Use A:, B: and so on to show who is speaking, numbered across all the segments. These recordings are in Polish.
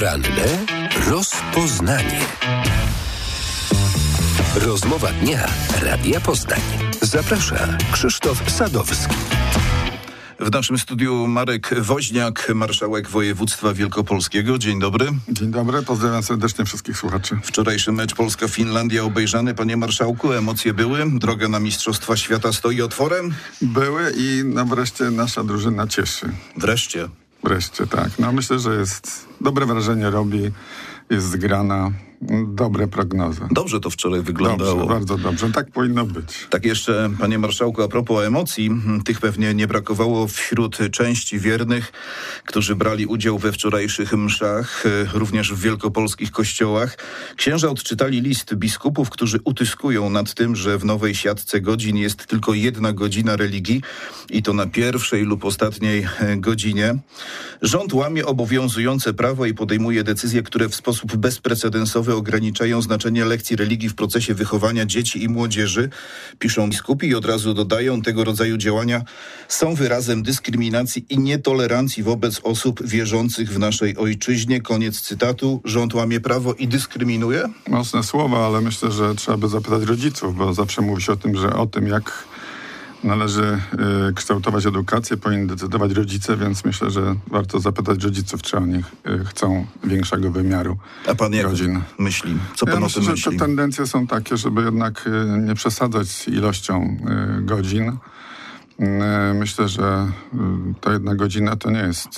A: Poranne rozpoznanie. Rozmowa dnia Radia Poznań. Zaprasza Krzysztof Sadowski.
B: W naszym studiu Marek Woźniak, marszałek województwa wielkopolskiego. Dzień dobry.
C: Dzień dobry, pozdrawiam serdecznie wszystkich słuchaczy.
B: Wczorajszy mecz Polska-Finlandia obejrzany. Panie marszałku, emocje były? Droga na Mistrzostwa Świata stoi otworem?
C: Były i wreszcie nasza drużyna cieszy.
B: Wreszcie?
C: Wreszcie, tak. Myślę, że dobre wrażenie robi, jest zgrana. Dobre prognozy.
B: Dobrze to wczoraj wyglądało.
C: Dobrze, bardzo dobrze. Tak powinno być.
B: Tak jeszcze, panie marszałku, a propos emocji, tych pewnie nie brakowało wśród części wiernych, którzy brali udział we wczorajszych mszach, również w wielkopolskich kościołach. Księża odczytali list biskupów, którzy utyskują nad tym, że w nowej siatce godzin jest tylko 1 godzina religii i to na pierwszej lub ostatniej godzinie. Rząd łamie obowiązujące prawo i podejmuje decyzje, które w sposób bezprecedensowy ograniczają znaczenie lekcji religii w procesie wychowania dzieci i młodzieży, piszą biskupi i od razu dodają, tego rodzaju działania są wyrazem dyskryminacji i nietolerancji wobec osób wierzących w naszej ojczyźnie. Koniec cytatu. Rząd łamie prawo i dyskryminuje?
C: Mocne słowa, ale myślę, że trzeba by zapytać rodziców, bo zawsze mówi się o tym, jak należy kształtować edukację, powinni decydować rodzice, więc myślę, że warto zapytać rodziców, czy oni chcą większego wymiaru
B: godzin. A pan jak myśli? Co pan o tym myśli?
C: Że te tendencje są takie, żeby jednak nie przesadzać z ilością godzin. Myślę, że ta 1 godzina to nie jest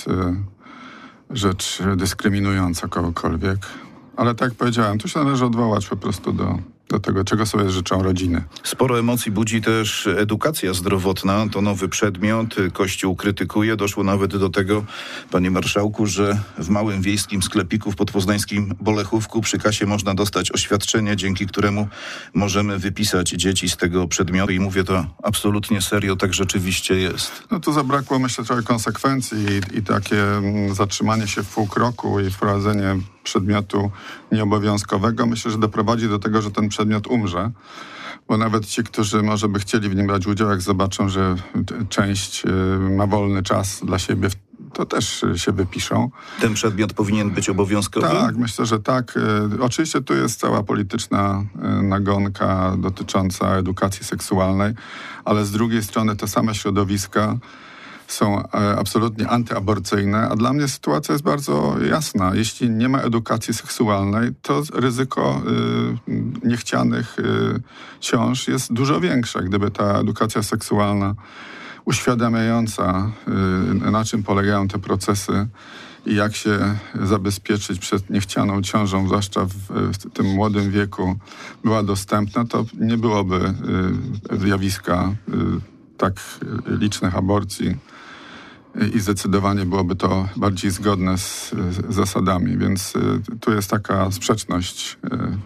C: rzecz dyskryminująca kogokolwiek. Ale tak jak powiedziałem, tu się należy odwołać po prostu do tego, czego sobie życzą rodziny.
B: Sporo emocji budzi też edukacja zdrowotna. To nowy przedmiot. Kościół krytykuje. Doszło nawet do tego, panie marszałku, że w małym wiejskim sklepiku w podpoznańskim Bolechówku przy kasie można dostać oświadczenie, dzięki któremu możemy wypisać dzieci z tego przedmiotu. I mówię to absolutnie serio, tak rzeczywiście jest.
C: Tu zabrakło, myślę, trochę konsekwencji i takie zatrzymanie się w pół kroku i wprowadzenie przedmiotu nieobowiązkowego, myślę, że doprowadzi do tego, że ten przedmiot umrze, bo nawet ci, którzy może by chcieli w nim brać udział, jak zobaczą, że część ma wolny czas dla siebie, to też się wypiszą.
B: Ten przedmiot powinien być obowiązkowy?
C: Tak, myślę, że tak. Oczywiście tu jest cała polityczna nagonka dotycząca edukacji seksualnej, ale z drugiej strony te same środowiska są absolutnie antyaborcyjne, a dla mnie sytuacja jest bardzo jasna. Jeśli nie ma edukacji seksualnej, to ryzyko niechcianych ciąż jest dużo większe. Gdyby ta edukacja seksualna uświadamiająca, na czym polegają te procesy i jak się zabezpieczyć przed niechcianą ciążą, zwłaszcza w tym młodym wieku, była dostępna, to nie byłoby zjawiska tak licznych aborcji i zdecydowanie byłoby to bardziej zgodne z zasadami, więc tu jest taka sprzeczność.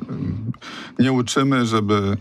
C: Nie uczymy, żeby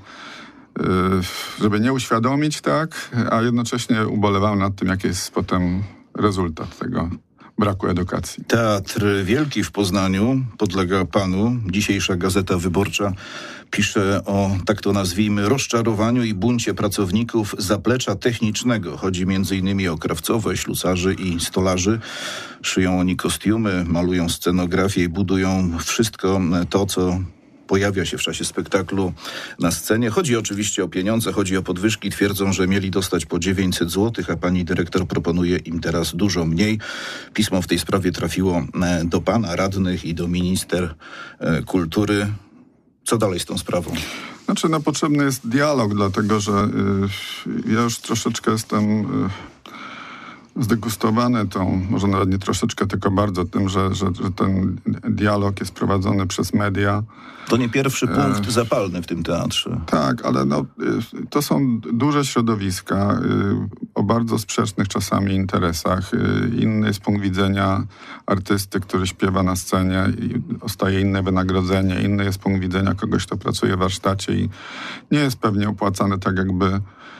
C: nie uświadomić, tak, a jednocześnie ubolewamy nad tym, jaki jest potem rezultat tego braku edukacji.
B: Teatr Wielki w Poznaniu podlega panu. Dzisiejsza Gazeta Wyborcza pisze o, tak to nazwijmy, rozczarowaniu i buncie pracowników zaplecza technicznego. Chodzi m.in. o krawcowe, ślusarzy i stolarzy. Szyją oni kostiumy, malują scenografię i budują wszystko to, co pojawia się w czasie spektaklu na scenie. Chodzi oczywiście o pieniądze, chodzi o podwyżki. Twierdzą, że mieli dostać po 900 zł, a pani dyrektor proponuje im teraz dużo mniej. Pismo w tej sprawie trafiło do pana radnych i do minister kultury. Co dalej z tą sprawą?
C: Potrzebny jest dialog, dlatego że ja już troszeczkę jestem zdegustowany tą, może nawet nie troszeczkę, tylko bardzo tym, że ten dialog jest prowadzony przez media.
B: To nie pierwszy punkt zapalny w tym teatrze.
C: Tak, ale to są duże środowiska o bardzo sprzecznych czasami interesach. Inny jest punkt widzenia artysty, który śpiewa na scenie i dostaje inne wynagrodzenie. Inny jest punkt widzenia kogoś, kto pracuje w warsztacie i nie jest pewnie opłacany tak, jakby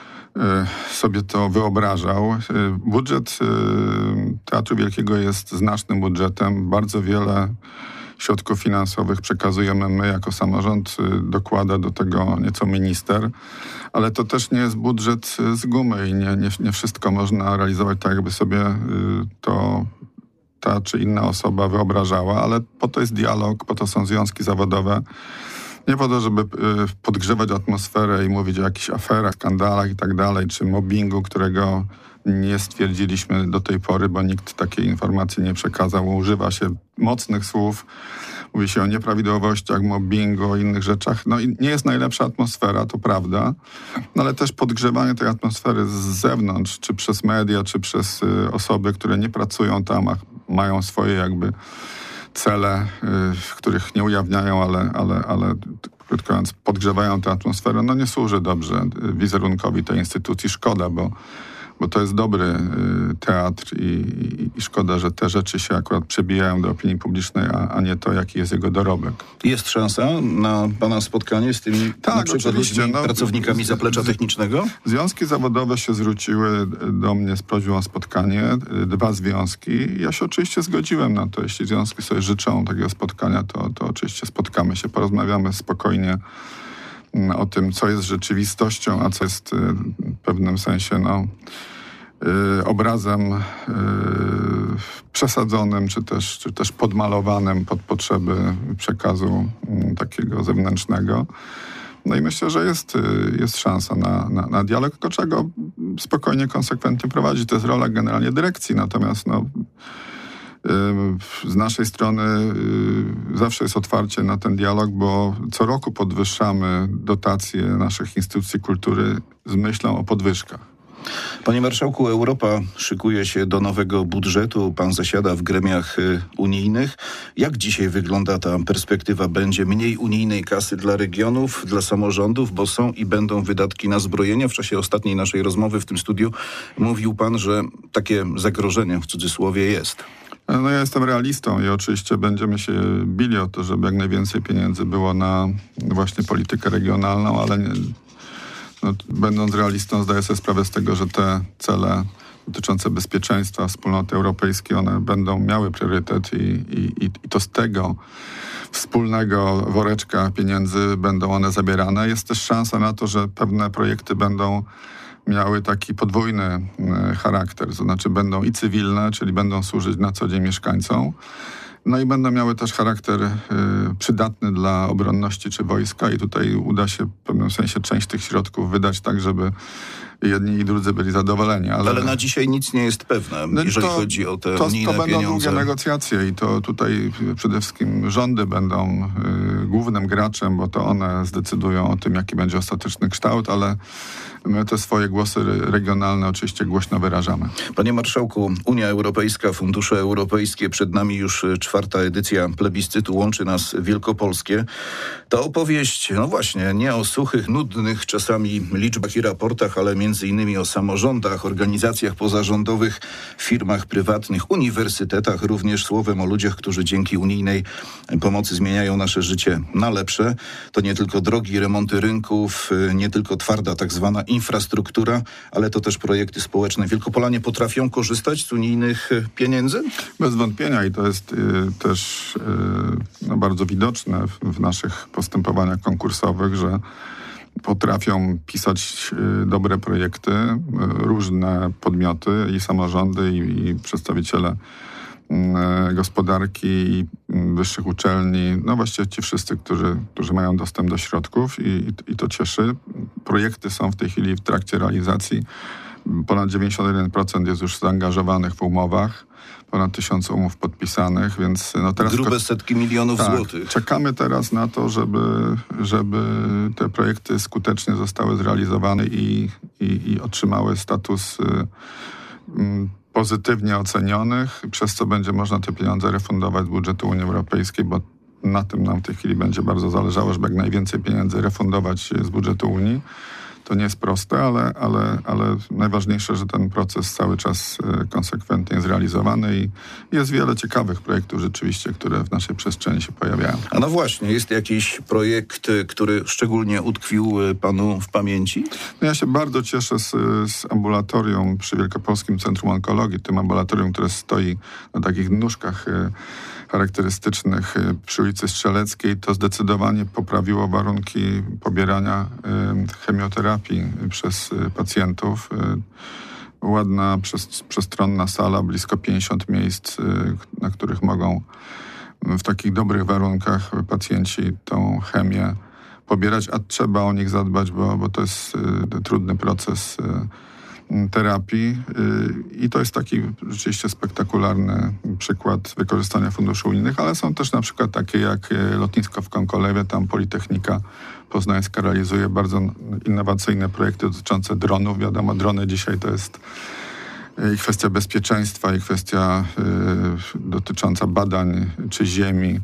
C: sobie to wyobrażał. Budżet Teatru Wielkiego jest znacznym budżetem. Bardzo wiele środków finansowych przekazujemy my jako samorząd, dokłada do tego nieco minister, ale to też nie jest budżet z gumy i nie wszystko można realizować tak, jakby sobie ta ta czy inna osoba wyobrażała, ale po to jest dialog, po to są związki zawodowe. Nie po to, żeby podgrzewać atmosferę i mówić o jakichś aferach, skandalach i tak dalej, czy mobbingu, którego nie stwierdziliśmy do tej pory, bo nikt takiej informacji nie przekazał. Używa się mocnych słów, mówi się o nieprawidłowościach, mobbingu, o innych rzeczach. No i nie jest najlepsza atmosfera, to prawda, no ale też podgrzewanie tej atmosfery z zewnątrz, czy przez media, czy przez osoby, które nie pracują tam, a mają swoje jakby cele, których nie ujawniają, ale krótko mówiąc, podgrzewają tę atmosferę, no nie służy dobrze wizerunkowi tej instytucji. Szkoda, bo to jest dobry teatr i szkoda, że te rzeczy się akurat przebijają do opinii publicznej, a nie to, jaki jest jego dorobek.
B: Jest szansa na pana spotkanie z tymi
C: tak, oczywiście,
B: pracownikami zaplecza technicznego?
C: Związki zawodowe się zwróciły do mnie z prośbą o spotkanie, 2 związki. Ja się oczywiście zgodziłem na to. Jeśli związki sobie życzą takiego spotkania, to oczywiście spotkamy się, porozmawiamy spokojnie o tym, co jest rzeczywistością, a co jest w pewnym sensie obrazem przesadzonym, czy też podmalowanym pod potrzeby przekazu takiego zewnętrznego. No i myślę, że jest szansa na dialog, tylko trzeba go spokojnie, konsekwentnie prowadzić. To jest rola generalnie dyrekcji, natomiast z naszej strony zawsze jest otwarcie na ten dialog, bo co roku podwyższamy dotacje naszych instytucji kultury z myślą o podwyżkach.
B: Panie marszałku, Europa szykuje się do nowego budżetu. Pan zasiada w gremiach unijnych. Jak dzisiaj wygląda ta perspektywa? Będzie mniej unijnej kasy dla regionów, dla samorządów, bo są i będą wydatki na zbrojenia. W czasie ostatniej naszej rozmowy w tym studiu mówił pan, że takie zagrożenie w cudzysłowie jest.
C: No ja jestem realistą i oczywiście będziemy się bili o to, żeby jak najwięcej pieniędzy było na właśnie politykę regionalną, ale będąc realistą zdaję sobie sprawę z tego, że te cele dotyczące bezpieczeństwa wspólnoty europejskiej, one będą miały priorytet i to z tego wspólnego woreczka pieniędzy będą one zabierane. Jest też szansa na to, że pewne projekty będą miały taki podwójny charakter, to znaczy będą i cywilne, czyli będą służyć na co dzień mieszkańcom, no i będą miały też charakter przydatny dla obronności czy wojska i tutaj uda się w pewnym sensie część tych środków wydać tak, żeby jedni i drudzy byli zadowoleni.
B: Ale na dzisiaj nic nie jest pewne, jeżeli chodzi o te unijne pieniądze.
C: To będą długie negocjacje i to tutaj przede wszystkim rządy będą głównym graczem, bo to one zdecydują o tym, jaki będzie ostateczny kształt, ale my te swoje głosy regionalne oczywiście głośno wyrażamy.
B: Panie marszałku, Unia Europejska, fundusze europejskie, przed nami już 4. edycja plebiscytu Łączy Nas Wielkopolskie. Ta opowieść, no właśnie, nie o suchych, nudnych czasami liczbach i raportach, ale między innymi o samorządach, organizacjach pozarządowych, firmach prywatnych, uniwersytetach, również słowem o ludziach, którzy dzięki unijnej pomocy zmieniają nasze życie na lepsze. To nie tylko drogi, remonty rynków, nie tylko twarda tak zwana infrastruktura, ale to też projekty społeczne. Wielkopolanie potrafią korzystać z unijnych pieniędzy?
C: Bez wątpienia i to jest też bardzo widoczne w naszych postępowaniach konkursowych, że potrafią pisać dobre projekty, różne podmioty i samorządy i przedstawiciele gospodarki i wyższych uczelni, no właściwie ci wszyscy, którzy mają dostęp do środków i to cieszy. Projekty są w tej chwili w trakcie realizacji. Ponad 91% jest już zaangażowanych w umowach. Ponad 1000 umów podpisanych, więc teraz...
B: Grube setki milionów złotych.
C: Czekamy teraz na to, żeby te projekty skutecznie zostały zrealizowane i otrzymały status pozytywnie ocenionych, przez co będzie można te pieniądze refundować z budżetu Unii Europejskiej, bo na tym nam w tej chwili będzie bardzo zależało, żeby jak najwięcej pieniędzy refundować z budżetu Unii. To nie jest proste, ale najważniejsze, że ten proces cały czas konsekwentnie jest realizowany i jest wiele ciekawych projektów rzeczywiście, które w naszej przestrzeni się pojawiają.
B: A no właśnie, jest jakiś projekt, który szczególnie utkwił panu w pamięci?
C: No ja się bardzo cieszę z ambulatorium przy Wielkopolskim Centrum Onkologii, tym ambulatorium, które stoi na takich nóżkach charakterystycznych przy ulicy Strzeleckiej. To zdecydowanie poprawiło warunki pobierania chemioterapii przez pacjentów. ładna, przestronna sala, blisko 50 miejsc, na których mogą w takich dobrych warunkach pacjenci tą chemię pobierać, a trzeba o nich zadbać, bo to jest trudny proces terapii i to jest taki rzeczywiście spektakularny przykład wykorzystania funduszy unijnych, ale są też na przykład takie jak lotnisko w Konkolewie, tam Politechnika Poznańska realizuje bardzo innowacyjne projekty dotyczące dronów. Wiadomo, drony dzisiaj to jest i kwestia bezpieczeństwa, i kwestia dotycząca badań czy ziemi,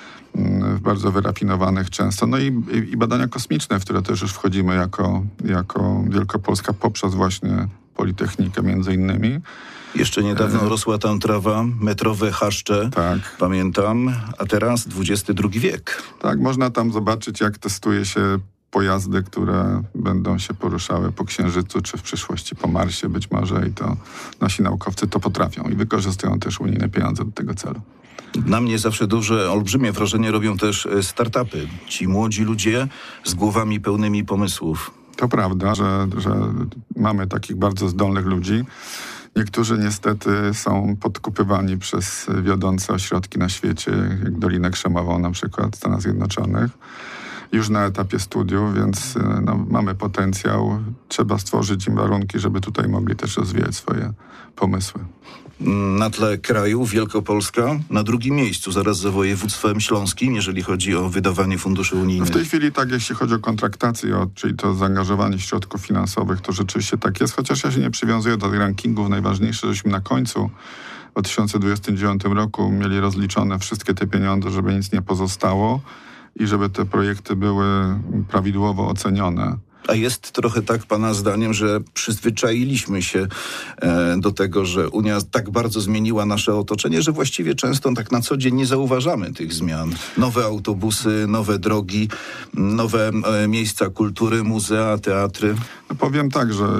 C: bardzo wyrafinowanych często. No i badania kosmiczne, w które też już wchodzimy jako Wielkopolska poprzez właśnie Politechnikę między innymi.
B: Jeszcze niedawno rosła tam trawa, metrowe chaszcze,
C: tak.
B: Pamiętam, a teraz XXI wiek.
C: Tak, można tam zobaczyć, jak testuje się pojazdy, które będą się poruszały po Księżycu, czy w przyszłości po Marsie być może i to nasi naukowcy to potrafią i wykorzystują też unijne pieniądze do tego celu.
B: Na mnie zawsze olbrzymie wrażenie robią też startupy. Ci młodzi ludzie z głowami pełnymi pomysłów.
C: To prawda, że mamy takich bardzo zdolnych ludzi. Niektórzy niestety są podkupywani przez wiodące ośrodki na świecie, jak Dolinę Krzemową na przykład w Stanach Zjednoczonych, już na etapie studiów, więc mamy potencjał. Trzeba stworzyć im warunki, żeby tutaj mogli też rozwijać swoje pomysły.
B: Na tle kraju Wielkopolska na drugim miejscu, zaraz za województwem śląskim, jeżeli chodzi o wydawanie funduszy unijnych.
C: W tej chwili tak, jeśli chodzi o kontraktację, czyli to zaangażowanie środków finansowych, to rzeczywiście tak jest, chociaż ja się nie przywiązuję do tych rankingów. Najważniejsze, żeśmy na końcu w 2029 roku mieli rozliczone wszystkie te pieniądze, żeby nic nie pozostało i żeby te projekty były prawidłowo ocenione.
B: A jest trochę tak, pana zdaniem, że przyzwyczailiśmy się do tego, że Unia tak bardzo zmieniła nasze otoczenie, że właściwie często tak na co dzień nie zauważamy tych zmian. Nowe autobusy, nowe drogi, nowe miejsca kultury, muzea, teatry.
C: No powiem tak, że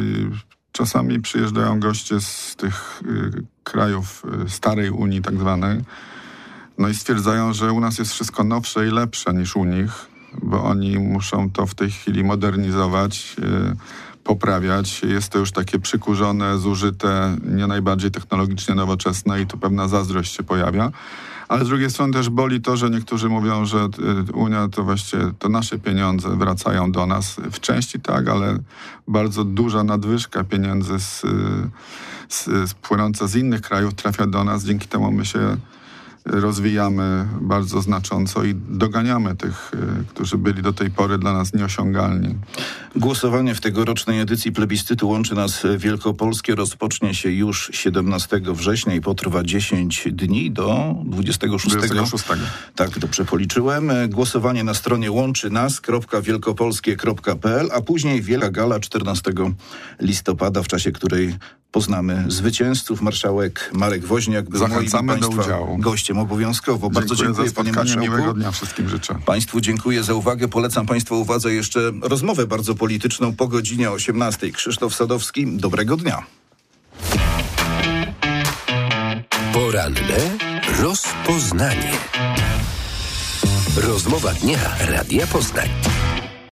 C: czasami przyjeżdżają goście z tych krajów starej Unii tak zwanej, no i stwierdzają, że u nas jest wszystko nowsze i lepsze niż u nich, bo oni muszą to w tej chwili modernizować, poprawiać. Jest to już takie przykurzone, zużyte, nie najbardziej technologicznie nowoczesne i tu pewna zazdrość się pojawia. Ale z drugiej strony też boli to, że niektórzy mówią, że Unia to właściwie to nasze pieniądze wracają do nas. W części tak, ale bardzo duża nadwyżka pieniędzy płynąca z innych krajów trafia do nas. Dzięki temu my się rozwijamy bardzo znacząco i doganiamy tych, którzy byli do tej pory dla nas nieosiągalni.
B: Głosowanie w tegorocznej edycji plebiscytu Łączy Nas Wielkopolskie rozpocznie się już 17 września i potrwa 10 dni do 26. Tak, dobrze policzyłem. Głosowanie na stronie łączynas.wielkopolskie.pl, a później wielka gala 14 listopada, w czasie której poznamy zwycięzców. Marszałek Marek Woźniak był moim państwa gościem obowiązkowo. Bardzo dziękuję, panie marszałku.
C: Miłego dnia wszystkim życzę.
B: Państwu dziękuję za uwagę. Polecam państwa uwadze jeszcze rozmowę bardzo polityczną po godzinie 18. Krzysztof Sadowski, dobrego dnia.
A: Poranne rozpoznanie. Rozmowa dnia Radia Poznań.